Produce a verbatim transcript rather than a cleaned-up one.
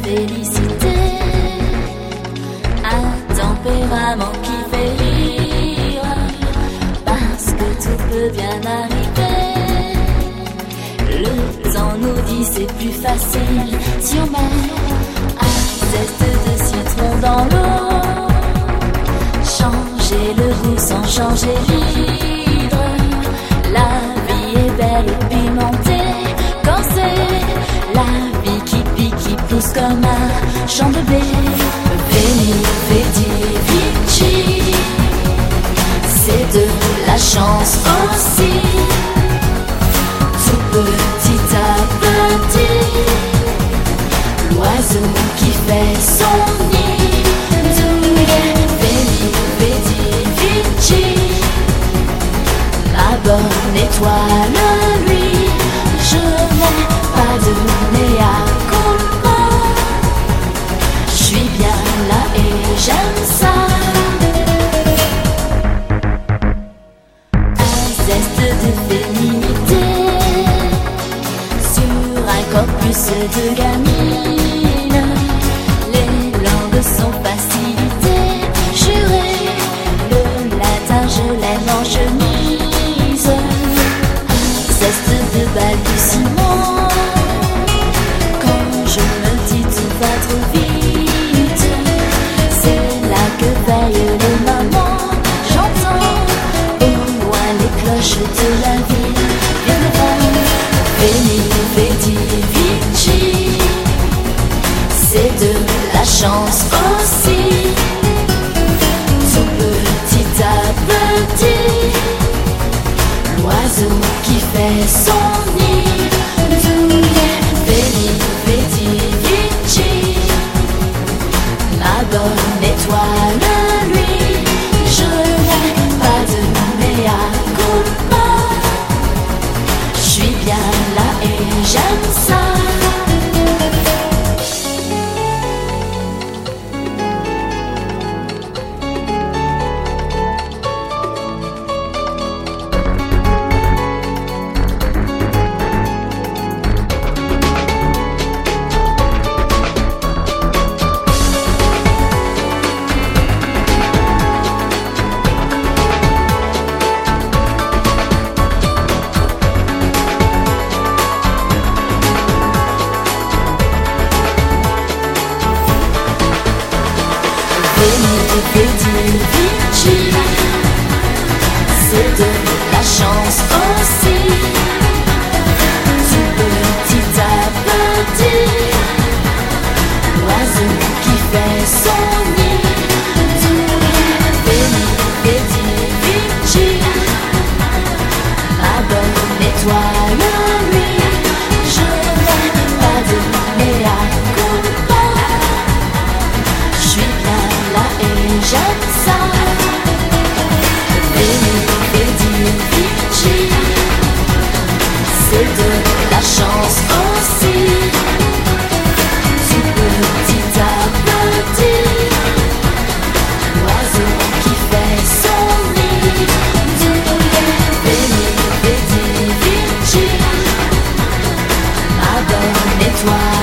félicité. Un tempérament qui fait rire, parce que tout peut bien arriver. Le temps nous dit c'est plus facile si on met un zeste de citron dans l'eau. Changer le goût sans changer l'hydre. La vie est belle et pimentée quand c'est la vie qui pique, qui pousse comme un champ de blé. Veni, vedi, vici, c'est de la chance aussi. Tout petit à petit, l'oiseau qui fait son nid. Veni, vedi, vici, la bonne étoile, lui, je n'ai pas de mea culpa. Je suis bien là et j'aime ça. Un zeste de féminité sur un corpus de gamine. Les langues sont facilitées, juré, le latin je l'aime en chemise. Un zeste de balbutiement quand je me dis tout va trop vite. C'est là que veillent les mamans. J'entends au loin les cloches de la ville. Viens devant, veni, vedi, vici, c'est de la chance aussi. Tout petit à petit, l'oiseau qui fait son nid. Veni, vedi, vici, la bonne étoile, lui, je n'ai pas de mea culpa. Je suis bien là et j'aime ça. Veni, vedi, vici, c'est de la chance aussi. Tout petit à petit, l'oiseau qui fait son nid. Veni, vedi, vici, la bonne étoile, lui, je n'ai pas de mea culpa. Je suis bien là et j'aime ça. Veni, vedi, vici, c'est de la chance aussi. Tout petit à petit, l'oiseau qui fait son nid. Veni, vedi, vici, ma bonne étoile.